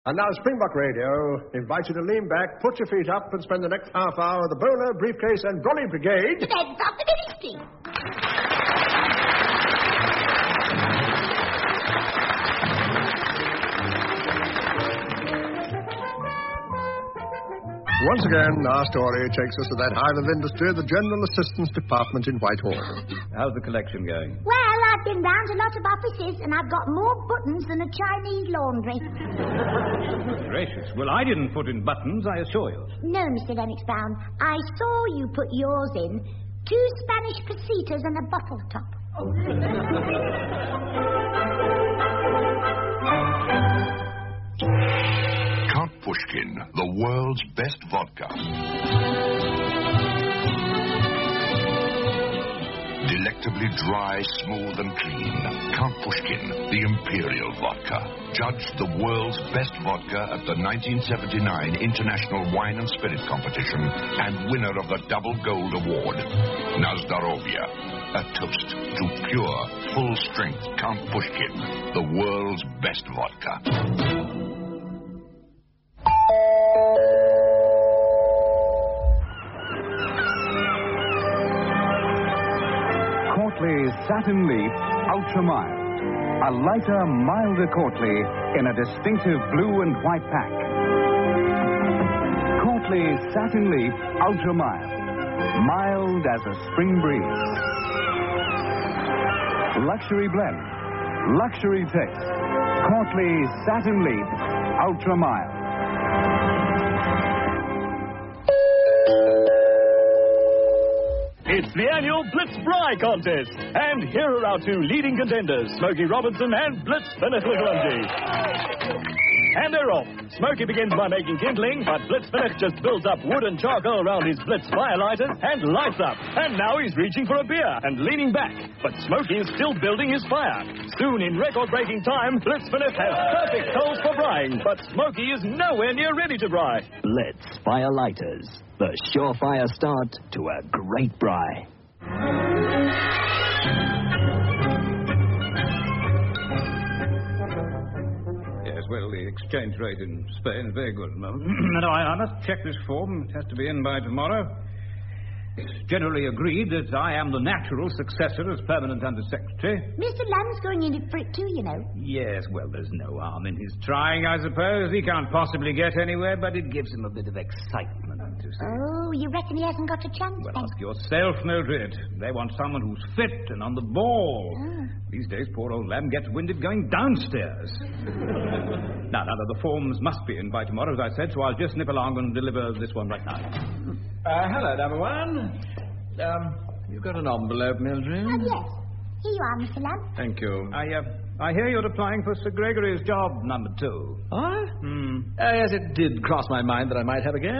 And now Springbok Radio invites you to lean back, put your feet up, and spend the next half hour with the Bowler, Briefcase, and Brolly Brigade. Heads up the ministry. Once again, our story takes us to that hive of industry, the General Assistance Department in Whitehall. How's the collection going? Well, I've been round a lot of offices, and I've got more buttons than a Chinese laundry. Gracious. Well, I didn't put in buttons, I assure you. No, Mr. Lennox Brown. I saw you put yours in. 2 Spanish pesetas and a bottle top. Count Pushkin, the world's best vodka. Delectably dry, smooth and clean. Count Pushkin, the Imperial Vodka. Judged the world's best vodka at the 1979 International Wine and Spirit Competition and winner of the Double Gold Award. Nazdarovia, a toast to pure, full-strength Count Pushkin, the world's best vodka. Courtly Satin Leaf Ultra Mild. A lighter, milder Courtly in a distinctive blue and white pack. Courtly Satin Leaf Ultra Mild. Mild as a spring breeze. Luxury blend. Luxury taste. Courtly Satin Leaf Ultra Mild. It's the annual Blitz Bry contest. And here are our 2 leading contenders, Smokey Robinson and Blitz Fenech-Legrungy. And they're off. Smokey begins by making kindling, but Blitz Fenech just builds up wood and charcoal around his Blitz firelighters and lights up. And now he's reaching for a beer and leaning back. But Smokey is still building his fire. Soon, in record-breaking time, Blitz Fenech has perfect coals for brying, but Smokey is nowhere near ready to bry. Blitz Firelighters, the surefire start to a great bry. Yes, well, the exchange rate in Spain is very good at the moment. No, I must check this form. It has to be in by tomorrow. It's generally agreed that I am the natural successor as permanent Under-Secretary. Mr. Lamb's going in for it too, you know. Yes, well, there's no harm in his trying, I suppose. He can't possibly get anywhere, but it gives him a bit of excitement, you see. Oh, you reckon he hasn't got a chance, Well, then? ask yourself, Mildred. They want someone who's fit and on the ball. Oh. These days, poor old Lamb gets winded going downstairs. Now, the forms must be in by tomorrow, as I said, so I'll just nip along and deliver this one right now. Hello, number 1. You've got an envelope, Mildred? Oh, yes. Here you are, Mr. Lamb. Thank you. I hear you're applying for Sir Gregory's job, number 2. What? Yes, it did cross my mind that I might have a go.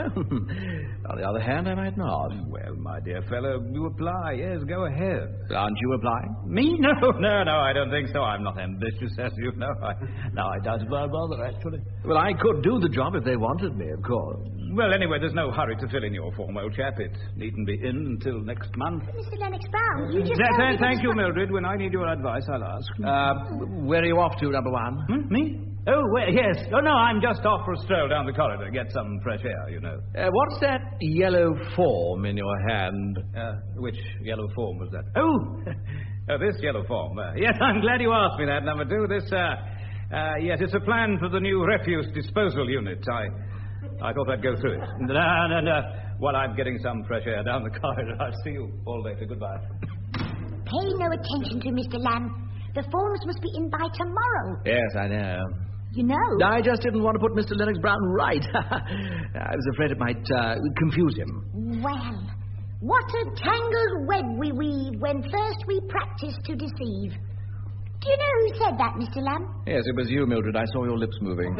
On the other hand, I might not. Well, my dear fellow, you apply. Yes, go ahead. Aren't you applying? Me? No, I don't think so. I'm not ambitious, as you know. I doubt if I'd bother, actually. Well, I could do the job if they wanted me, of course. Well, anyway, there's no hurry to fill in your form, old chap. It needn't be in until next month. Mr. Lennox Brown, you just... Thank you, Mildred. When I need your advice, I'll ask. Where are you off to, number 1? Me? Oh, well, yes. Oh, no, I'm just off for a stroll down the corridor, get some fresh air, you know. What's that yellow form in your hand? Which yellow form was that? Oh, this yellow form. Yes, I'm glad you asked me that, number 2. This, yes, it's a plan for the new refuse disposal unit. I thought I'd go through it. No. While I'm getting some fresh air down the corridor, I'll see you all later. Goodbye. Pay no attention to Mr. Lamb. The forms must be in by tomorrow. Yes, I know. You know? I just didn't want to put Mr. Lennox Brown right. I was afraid it might confuse him. Well, what a tangled web we weave when first we practice to deceive. Do you know who said that, Mr. Lamb? Yes, it was you, Mildred. I saw your lips moving.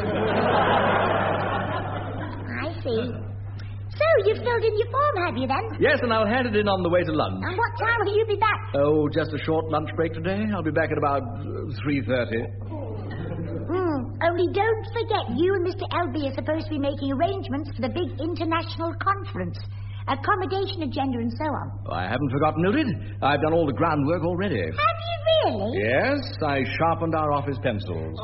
I see. So, you've filled in your form, have you, then? Yes, and I'll hand it in on the way to lunch. And what time will you be back? Oh, just a short lunch break today. I'll be back at about 3:30. Only don't forget, you and Mr. Elby are supposed to be making arrangements for the big international conference. accommodation agenda and so on. Oh, I haven't forgotten, Mildred. I've done all the groundwork already. Have you really? Yes, I sharpened our office pencils.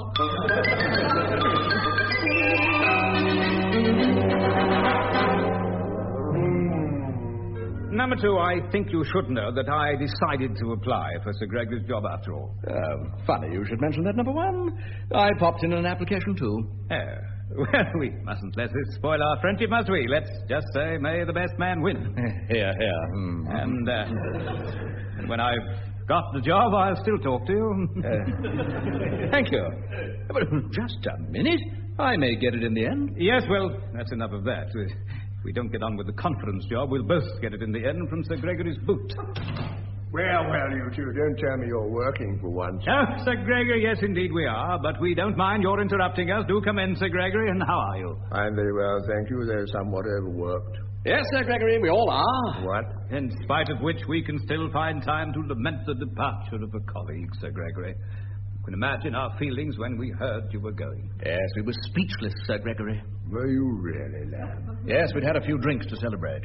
Number 2, I think you should know that I decided to apply for Sir Gregory's job after all. Funny you should mention that, number 1. I popped in an application, too. Oh, well, we mustn't let this spoil our friendship, must we? Let's just say, may the best man win. Here. And when I've got the job, I'll still talk to you. Thank you. But just a minute. I may get it in the end. Yes, well, that's enough of that. If we don't get on with the conference job, we'll both get it in the end from Sir Gregory's boot. Well, you two, don't tell me you're working for once. Oh, Sir Gregory, yes, indeed we are, but we don't mind your interrupting us. Do come in, Sir Gregory, and how are you? I'm very well, thank you. They're somewhat overworked. Yes, Sir Gregory, we all are. What? In spite of which, we can still find time to lament the departure of a colleague, Sir Gregory. You can imagine our feelings when we heard you were going. Yes, we were speechless, Sir Gregory. Were you really, lad? Yes, we'd had a few drinks to celebrate.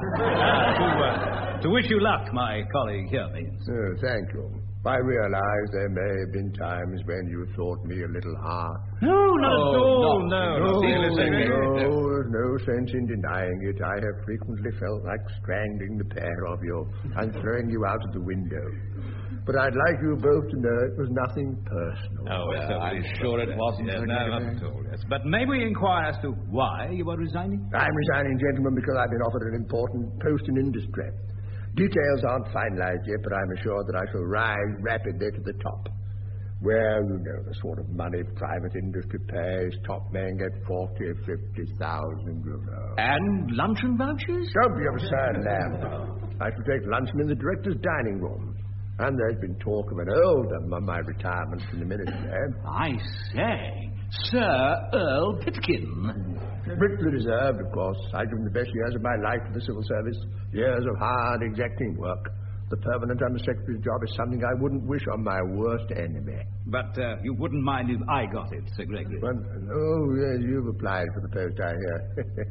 To wish you luck, my colleague here means. Oh, thank you. I realize there may have been times when you thought me a little hard. No, not at all. No, there's no sense in denying it. I have frequently felt like strangling the pair of you and throwing you out of the window. But I'd like you both to know it was nothing personal. Oh, I'm sure it wasn't. Yes, no, not at all, yes. But may we inquire as to why you are resigning? I'm resigning, gentlemen, because I've been offered an important post in industry. Details aren't finalized yet, but I'm assured that I shall rise rapidly to the top. Well, you know the sort of money private industry pays. Top men get 40,000, 50,000, you know. And luncheon vouchers? Don't be absurd, Lamb. I shall take luncheon in the director's dining room. And there's been talk of an earldom on my retirement from the ministry. I say, Sir Earl Pitkin. Richly deserved, of course. I've given the best years of my life to the civil service. Years of hard, exacting work. The permanent undersecretary's job is something I wouldn't wish on my worst enemy. But you wouldn't mind if I got it, Sir Gregory? Well, oh, yes, you've applied for the post, I hear.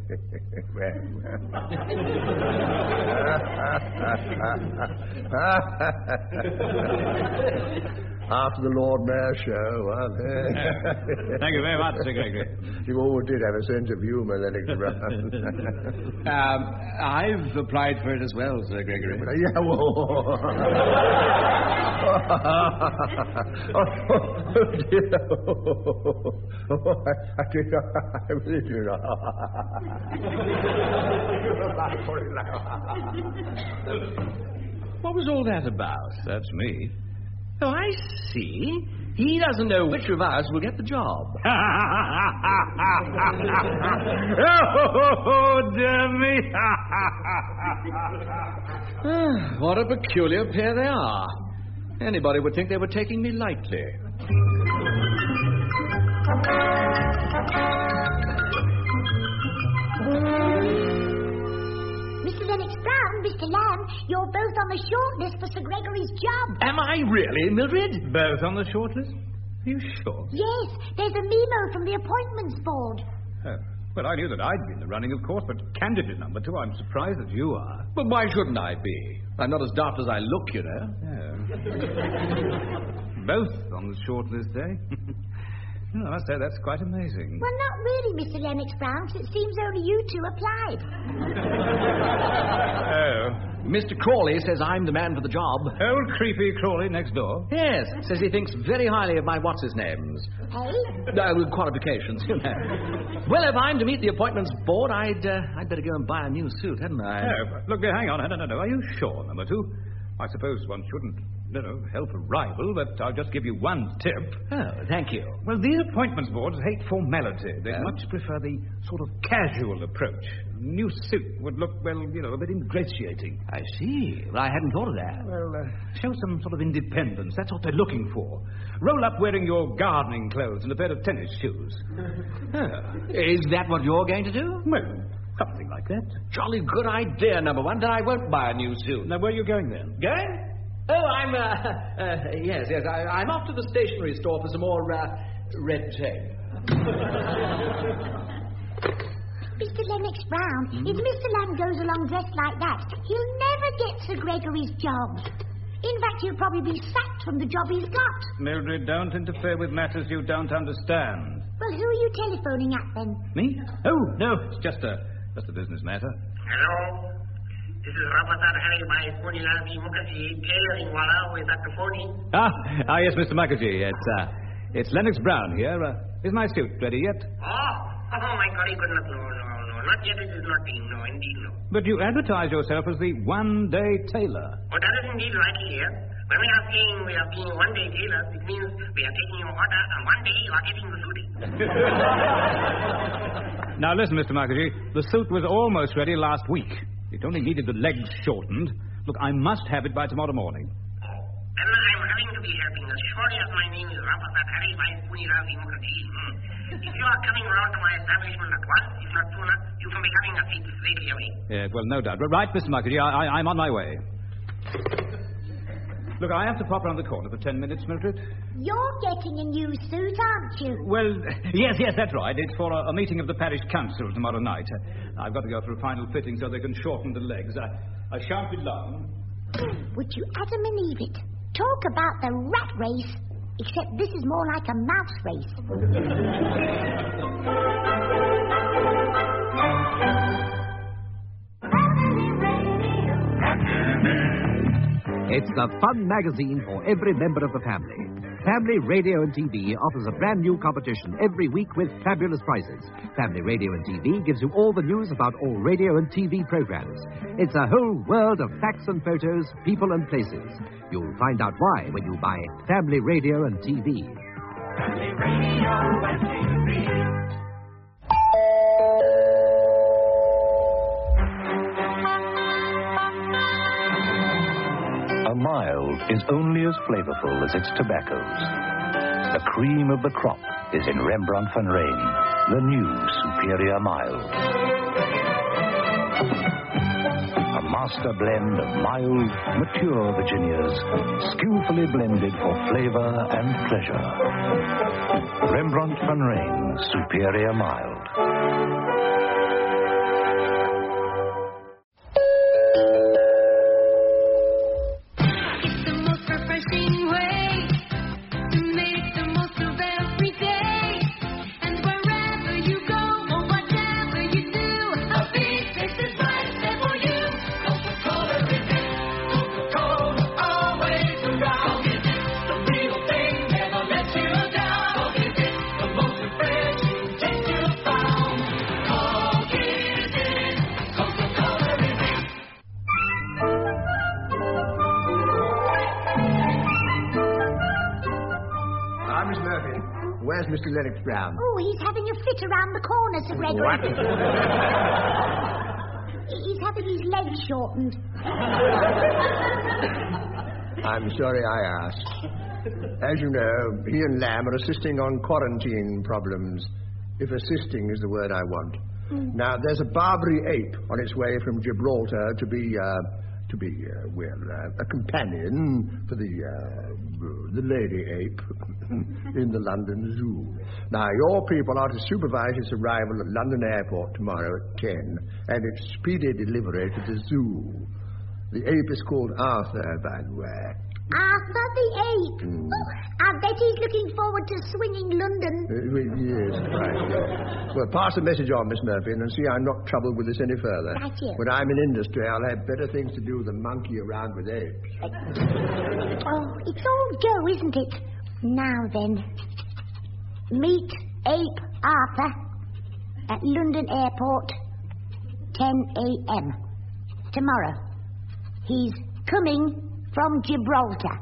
After the Lord Mayor's show, Thank you very much, Sir Gregory. You always did have a sense of humour, then, I've applied for it as well, Sir Gregory. Yeah, well... Oh, dear. I really do not. What was all that about? That's me. Oh, I see. He doesn't know which of us will get the job. Oh, dear me. What a peculiar pair they are. Anybody would think they were taking me lightly. Mr. Lennox Brown, Mr. Lamb, you're both on the shortlist for Sir Gregory's job. Am I really, Mildred? Both on the shortlist? Are you sure? Yes, there's a memo from the appointments board. Oh. Well, I knew that I'd be in the running, of course, but candidate number 2, I'm surprised that you are. But why shouldn't I be? I'm not as daft as I look, you know. Oh. Both on the shortlist, eh? I must say, that's quite amazing. Well, not really, Mr. Lennox Brown, since it seems only you two applied. Oh. Mr. Crawley says I'm the man for the job. Old creepy Crawley next door? Yes, says he thinks very highly of my what's-his-names. Hey? Qualifications, you know. Well, if I'm to meet the appointments board, I'd better go and buy a new suit, hadn't I? Oh, look, hang on. No. Are you sure, number 2? I suppose one shouldn't, help a rival, but I'll just give you one tip. Oh, thank you. Well, these appointments boards hate formality. They much prefer the sort of casual approach. A new suit would look, well, a bit ingratiating. I see. Well, I hadn't thought of that. Well, show some sort of independence. That's what they're looking for. Roll up wearing your gardening clothes and a pair of tennis shoes. Is that what you're going to do? Well, something like that. Jolly good idea, number 1. Then I won't buy a new suit. Now, where are you going then? Going? Oh, I'm, yes, I'm off to the stationery store for some more, red tape. Mr. Lennox Brown, If Mr. Lamb goes along dressed like that, he'll never get Sir Gregory's job. In fact, he'll probably be sacked from the job he's got. Mildred, don't interfere with matters you don't understand. Well, who are you telephoning at, then? Me? Oh, no, it's just a business matter. Hello? This is Rapatat Harry by Punilati Mukherjee, tailoring wala with Dr. Phony. Yes, Mr. Mukherjee. It's Lennox Brown here. Is my suit ready yet? Oh, my golly goodness, no. Not yet, it is not been, no, indeed, no. But you advertise yourself as the one-day tailor. Oh, that is indeed right here. When we are saying we are being one-day tailors, it means we are taking your order, and one day you are getting the suiting. Now, listen, Mr. Mukherjee. The suit was almost ready last week. It only needed the legs shortened. Look, I must have it by tomorrow morning. Oh, then I'm having to be helping as surely as my name is Rapatat Harry by Punilati Mukherjee. If you are coming round to my establishment at once, if not sooner, you can be having a seat straightly away. Yes, well, no doubt. Right, Mr. Mukherjee, I'm on my way. Look, I have to pop round the corner for 10 minutes, Mildred. You're getting a new suit, aren't you? Well, yes, that's right. It's for a meeting of the parish council tomorrow night. I've got to go for a final fitting so they can shorten the legs. I shan't be long. Would you Adam believe it? Talk about the rat race, except this is more like a mouse race. It's the fun magazine for every member of the family. Family Radio and TV offers a brand new competition every week with fabulous prizes. Family Radio and TV gives you all the news about all radio and TV programs. It's a whole world of facts and photos, people and places. You'll find out why when you buy Family Radio and TV. Family Radio and TV. A mild is only as flavorful as its tobaccos. The cream of the crop is in Rembrandt van Rijn, the new superior mild. A master blend of mild, mature Virginias, skillfully blended for flavor and pleasure. Rembrandt van Rijn, superior mild. Where's Mr. Lennox Brown? Oh, he's having a fit around the corner, Sir Gregory. What? He's having his legs shortened. I'm sorry I asked. As you know, he and Lamb are assisting on quarantine problems, if assisting is the word I want. Now, there's a Barbary ape on its way from Gibraltar to be a companion for the lady ape in the London Zoo. Now, your people are to supervise its arrival at London Airport tomorrow at 10, and its speedy delivery to the zoo. The ape is called Arthur, by the way. Arthur the ape? Oh, I bet he's looking forward to swinging London. Yes, right. Well, pass the message on, Miss Murphy, and see I'm not troubled with this any further. Right, yes. When I'm in industry, I'll have better things to do than monkey around with apes. Oh, it's all go, isn't it? Now then, meet Ape Arthur at London Airport, 10 a.m. tomorrow. He's coming from Gibraltar.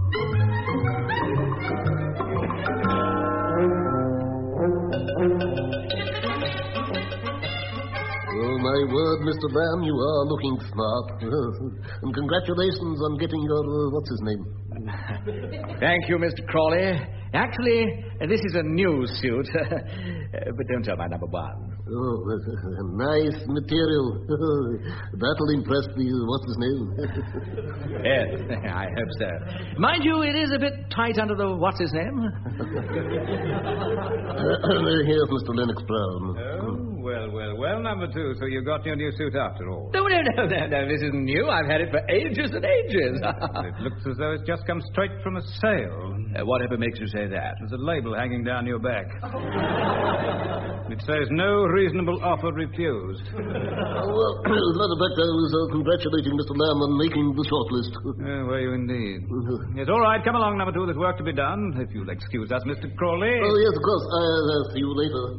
Oh, my word, Mr. Lamb, you are looking smart. And congratulations on getting your, what's his name? Thank you, Mr. Crawley. Actually, this is a new suit. But don't tell my number one. Oh, nice material. That'll impress the what's-his-name. Yes, I hope so. Mind you, it is a bit tight under the what's-his-name. Here's Mr. Lennox Brown. Oh, well, number two. So you got your new suit after all. No, this isn't new. I've had it for ages and ages. It looks as though it's just come straight from a sale. Whatever makes you say that? There's a label hanging down your back. It says no reasonable offer refused. Well, as a matter of fact, I was congratulating Mr. Lamb on making the shortlist. Were you indeed? Yes, all right, come along, number two. There's work to be done. If you'll excuse us, Mr. Crawley. Oh, yes, of course. I'll see you later.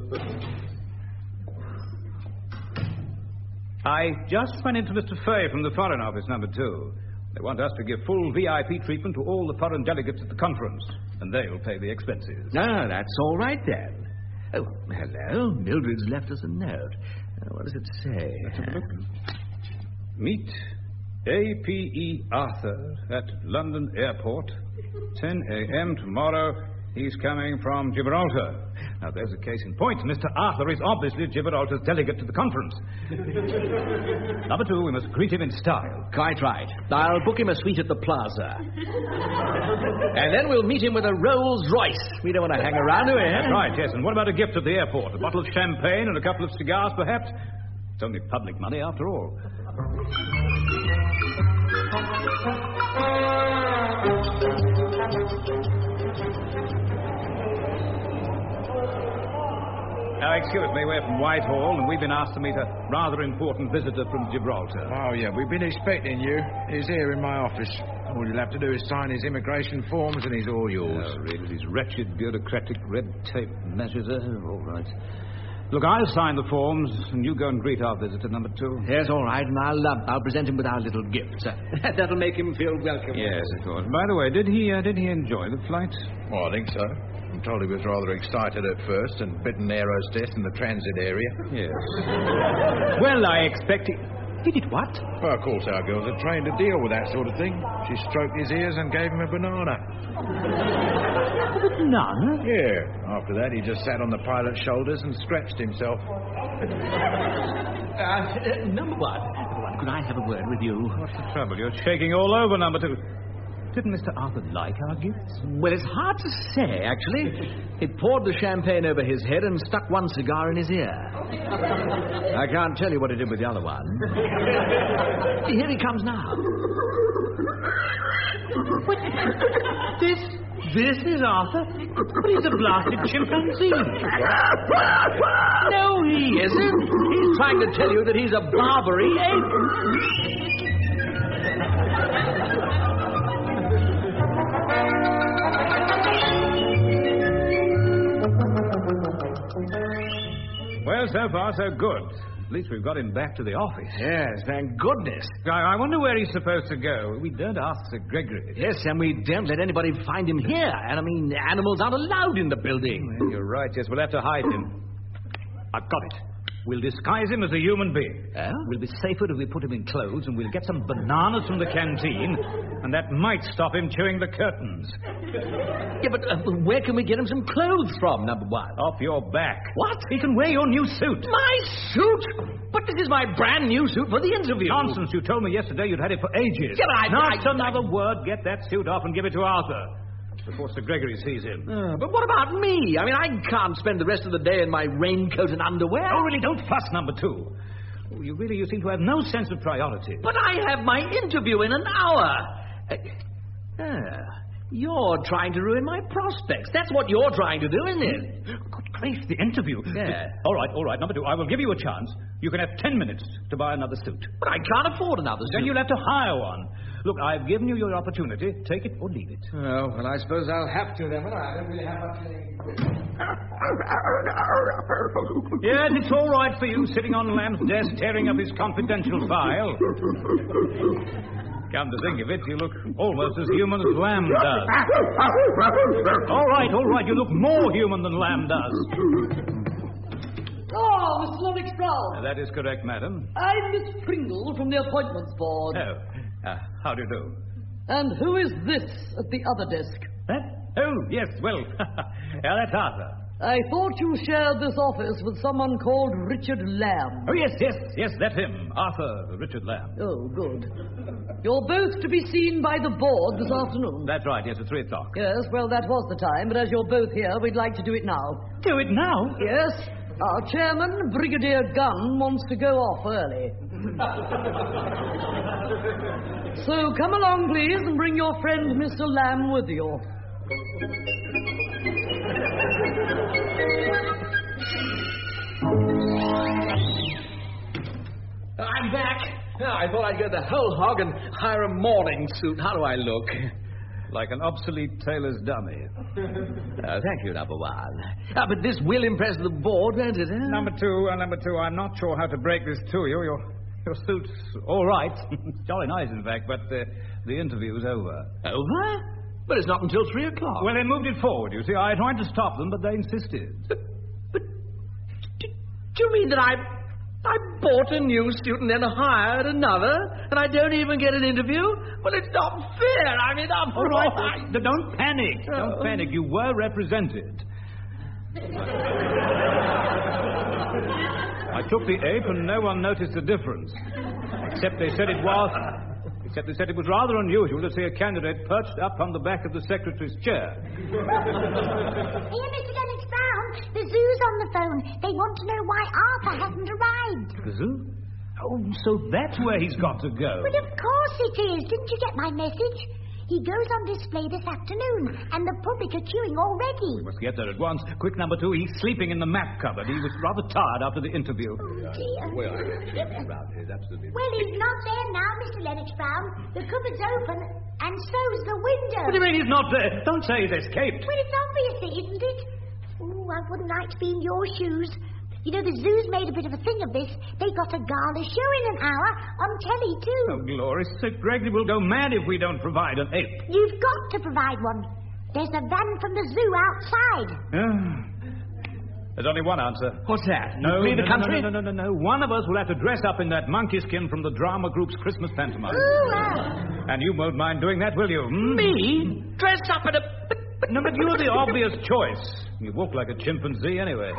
I just went into Mr. Fay from the Foreign Office, number two. They want us to give full VIP treatment to all the foreign delegates at the conference, and they'll pay the expenses. Ah, that's all right, then. Oh, hello. Mildred's left us a note. What does it say? Let's have a look. Meet A.P.E. Arthur at London Airport, 10 a.m. tomorrow. He's coming from Gibraltar. Now, there's a case in point. Mr. Arthur is obviously Gibraltar's delegate to the conference. Number two, we must greet him in style. Quite right. I'll book him a suite at the Plaza. And then we'll meet him with a Rolls Royce. We don't want to hang around, do we? That's right, yes. And what about a gift at the airport? A bottle of champagne and a couple of cigars, perhaps? It's only public money, after all. Now, excuse me, we're from Whitehall, and we've been asked to meet a rather important visitor from Gibraltar. Oh, yeah, we've been expecting you. He's here in my office. All you'll have to do is sign his immigration forms, and he's all yours. Oh, really? These wretched, bureaucratic, red tape measures. All right. Look, I'll sign the forms, and you go and greet our visitor, number two. Yes, all right, and I'll present him with our little gift. That'll make him feel welcome. Yes, of course. By the way, did he enjoy the flight? Oh, I think so. I'm told he was rather excited at first and bit an air hostess in the transit area. Yes. Well, I expect he... He did what? Well, of course, our girls are trained to deal with that sort of thing. She stroked his ears and gave him a banana. A banana? Yeah. After that, he just sat on the pilot's shoulders and stretched himself. Number one, could I have a word with you? What's the trouble? You're shaking all over, number two. Didn't Mr. Arthur like our gifts? Well, it's hard to say, actually. He poured the champagne over his head and stuck one cigar in his ear. I can't tell you what he did with the other one. Here he comes now. This is Arthur? But he's a blasted chimpanzee. No, he isn't. He's trying to tell you that he's a Barbary ape. Well, so far, so good. At least we've got him back to the office. Yes, thank goodness. I wonder where he's supposed to go. We don't ask Sir Gregory. Yes, and we don't let anybody find him here. And, I mean, animals aren't allowed in the building. Well, you're right, yes. We'll have to hide him. I've got it. We'll disguise him as a human being. We'll be safer if we put him in clothes, and we'll get some bananas from the canteen, and that might stop him chewing the curtains. Yeah, but where can we get him some clothes from, number one? Off your back. What? He can wear your new suit. My suit? But this is my brand new suit for the interview. Nonsense. You told me yesterday you'd had it for ages. Yeah, but Not another word. Get that suit off and give it to Arthur before Sir Gregory sees him. But what about me? I mean, I can't spend the rest of the day in my raincoat and underwear. Oh, really, don't fuss, number two. Oh, you seem to have no sense of priority. But I have my interview in an hour. You're trying to ruin my prospects. That's what you're trying to do, isn't it? Good grief, the interview. Yeah. All right, number two. I will give you a chance. You can have 10 minutes to buy another suit. But I can't afford another suit. Then you'll have to hire one. Look, I've given you your opportunity. Take it or leave it. Oh, well, I suppose I'll have to then. I don't really have much... Yes, it's all right for you sitting on Lamb's desk tearing up his confidential file. Come to think of it, you look almost as human as Lamb does. All right, you look more human than Lamb does. Oh, Mr. Lennox Brown. That is correct, madam. I'm Miss Pringle from the appointments board. Oh, how do you do? And who is this at the other desk? That Oh, yes, well, that's Arthur. I thought you shared this office with someone called Richard Lamb. Oh, yes, that's him. Arthur Richard Lamb. Oh, good. You're both to be seen by the board this afternoon. That's right, yes, at 3 o'clock. Yes, well, that was the time, but as you're both here, we'd like to do it now. Do it now? Yes. Our chairman, Brigadier Gunn, wants to go off early. So come along, please, and bring your friend Mr. Lamb with you. I'm back. I thought I'd go the whole hog and hire a morning suit. How do I look? Like an obsolete tailor's dummy. Thank you, number one. But this will impress the board, won't it? Number two, I'm not sure how to break this to you. Your suit's all right. Jolly nice, in fact, but the interview's over. Over? But it's not until 3 o'clock. Well, they moved it forward, you see. I tried to stop them, but they insisted. But do you mean that I bought a new suit and then hired another, and I don't even get an interview? Well, it's not fair. I mean, all right. Don't panic. Don't panic. You were represented. I took the ape, and no one noticed the difference. Except they said it was rather unusual to see a candidate perched up on the back of the secretary's chair. Here, Mr. Lennox Brown, the zoo's on the phone. They want to know why Arthur hasn't arrived. The zoo? Oh, so that's where he's got to go. But of course it is. Didn't you get my message? He goes on display this afternoon, and the public are queuing already. We must get there at once. Quick, number two, he's sleeping in the map cupboard. He was rather tired after the interview. Oh, dear. Where are you? Around here, absolutely. Well, he's not there now, Mr. Lennox Brown. The cupboard's open, and so's the window. What do you mean he's not there? Don't say he's escaped. Well, it's obvious, isn't it? Oh, I wouldn't like to be in your shoes. You know, the zoo's made a bit of a thing of this. They got a gala show in an hour on telly, too. Oh, Glory, Sir Gregory will go mad if we don't provide an ape. You've got to provide one. There's a van from the zoo outside. There's only one answer. What's that? No, Flee the country? No. One of us will have to dress up in that monkey skin from the drama group's Christmas pantomime. Ooh, And you won't mind doing that, will you? Me? Dress up in a... No, but you're the obvious choice. You walk like a chimpanzee anyway.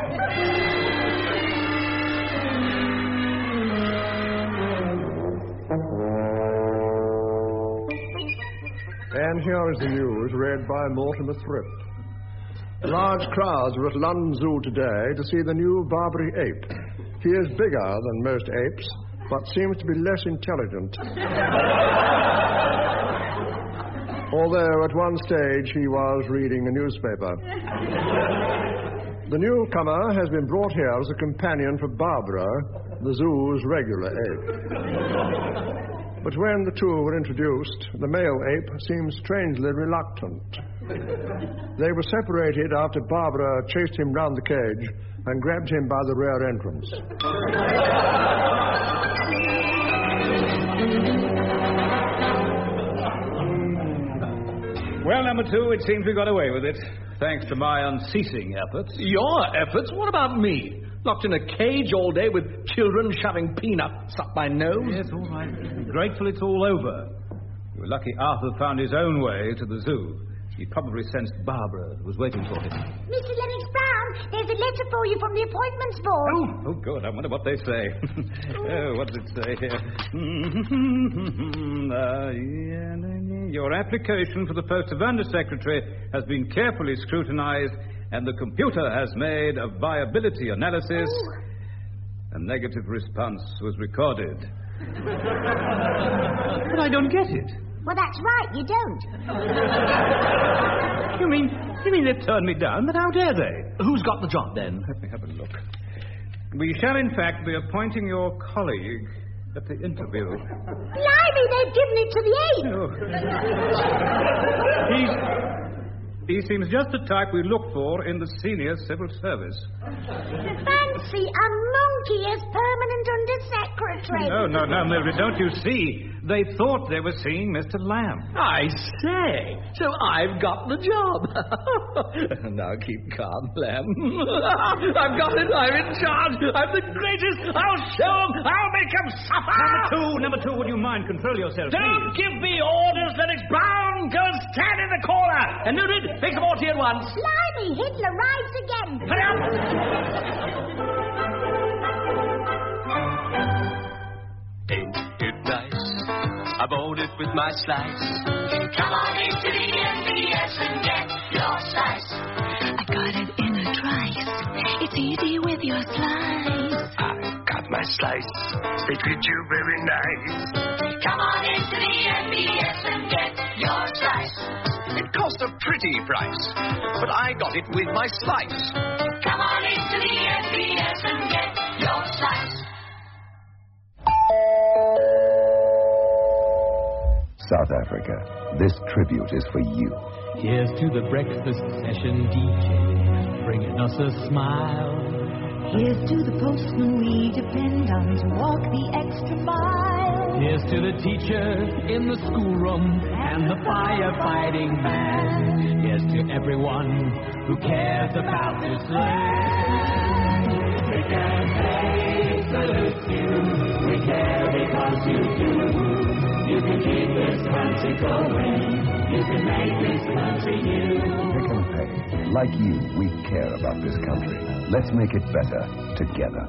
And here is the news read by Mortimer Thrift. Large crowds are at London Zoo today to see the new Barbary ape. He is bigger than most apes, but seems to be less intelligent. Although at one stage he was reading a newspaper. The newcomer has been brought here as a companion for Barbara, the zoo's regular ape. But when the two were introduced, the male ape seemed strangely reluctant. They were separated after Barbara chased him round the cage and grabbed him by the rear entrance. Well, number two, it seems we got away with it, thanks to my unceasing efforts. Your efforts? What about me? Locked in a cage all day with children shoving peanuts up my nose? Yes, all right. Grateful it's all over. We're lucky Arthur found his own way to the zoo. He probably sensed Barbara was waiting for him. Mr. Lennox Brown, there's a letter for you from the appointments board. Oh, good. I wonder what they say. What does it say here? Your application for the post of Undersecretary has been carefully scrutinized, and the computer has made a viability analysis. A negative response was recorded. But I don't get it. Well, that's right, you don't. You mean they've turned me down? But how dare they? Who's got the job, then? Let me have a look. We shall, in fact, be appointing your colleague at the interview. Blimey, they've given it to the ape. He seems just the type we look for in the senior civil service. Fancy a monkey as permanent undersecretary. train. No, Mildred, don't you see? They thought they were seeing Mr. Lamb. I say, so I've got the job. Now keep calm, Lamb. I've got it. I'm in charge. I'm the greatest. I'll show them. I'll make them suffer. Number two, would you mind? Control yourself, Don't give me orders, Lennox Brown. Go and stand in the corner. And Mildred, make some more tea at once. Blimey, Hitler rides again. Hurry up. Ain't it nice? I bought it with my slice. Come on into the MBS and get your slice. I got it in a trice. It's easy with your slice. I got my slice. They treat you very nice. Come on into the MBS and get your slice. It cost a pretty price, but I got it with my slice. Come on into the MBS and get your slice. South Africa, this tribute is for you. Here's to the breakfast session DJ, bringing us a smile. Here's to the postman we depend on to walk the extra mile. Here's to the teacher in the schoolroom and the firefighting man. Here's to everyone who cares about this land. We can salute you. We care because you do. You can keep this country going. You can make this country new. Pick and pay. Like you, we care about this country. Let's make it better together.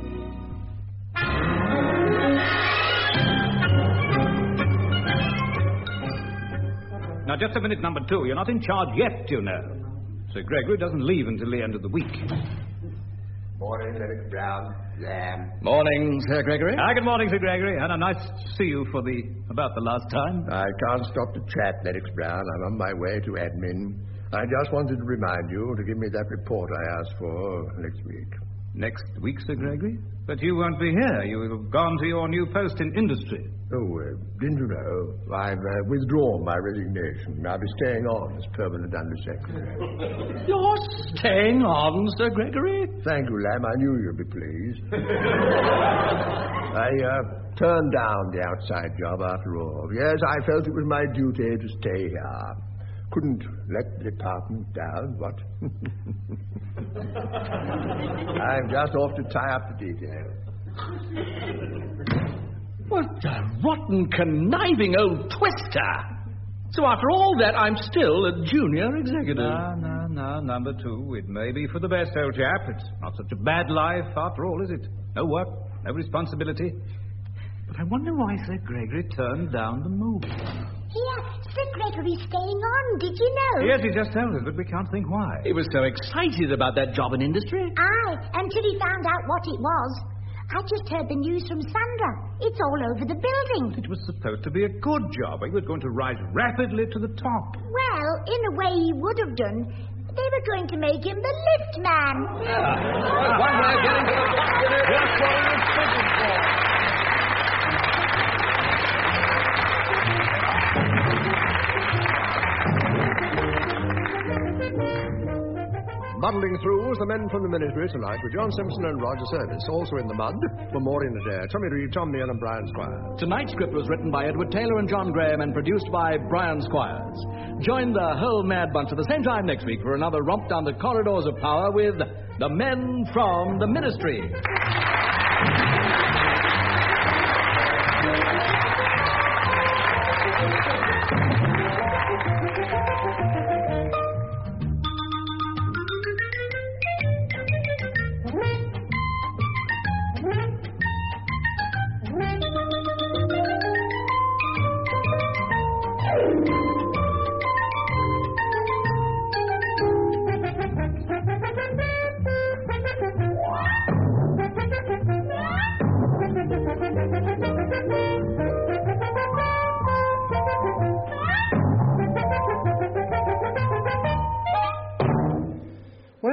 Now, just a minute, number two. You're not in charge yet, you know. Sir Gregory doesn't leave until the end of the week. Morning, Lennox Brown. Lamb. Morning, Sir Gregory. Good morning, Sir Gregory. And nice to see you for about the last time. I can't stop to chat, Lennox Brown. I'm on my way to admin. I just wanted to remind you to give me that report I asked for next week. Next week, Sir Gregory? But you won't be here. You will have gone to your new post in industry. Oh, didn't you know? I've withdrawn my resignation. I'll be staying on as permanent undersecretary. You're staying on, Sir Gregory? Thank you, Lamb. I knew you'd be pleased. I turned down the outside job after all. Yes, I felt it was my duty to stay here. Couldn't let the department down, what? I'm just off to tie up the details. What a rotten, conniving old twister! So after all that, I'm still a junior executive. No, number two. It may be for the best, old chap. It's not such a bad life after all, is it? No work, no responsibility. But I wonder why Sir Gregory turned down the move. Here, Sir Gregory's staying on, did you know? Yes, he just told us, but we can't think why. He was so excited about that job in industry. Aye, until he found out what it was. I just heard the news from Sandra. It's all over the building. It was supposed to be a good job. He was going to rise rapidly to the top. Well, in a way he would have done. They were going to make him the lift man. Yeah. One way of getting to the top of it. That's what he was thinking for. Muddling through was the men from the ministry tonight with John Simpson and Roger Service. Also in the mud were Maureen Adair, Tommy Reed, Tom Neal and Brian Squires. Tonight's script was written by Edward Taylor and John Graham and produced by Brian Squires. Join the whole mad bunch at the same time next week for another romp down the corridors of power with the men from the ministry.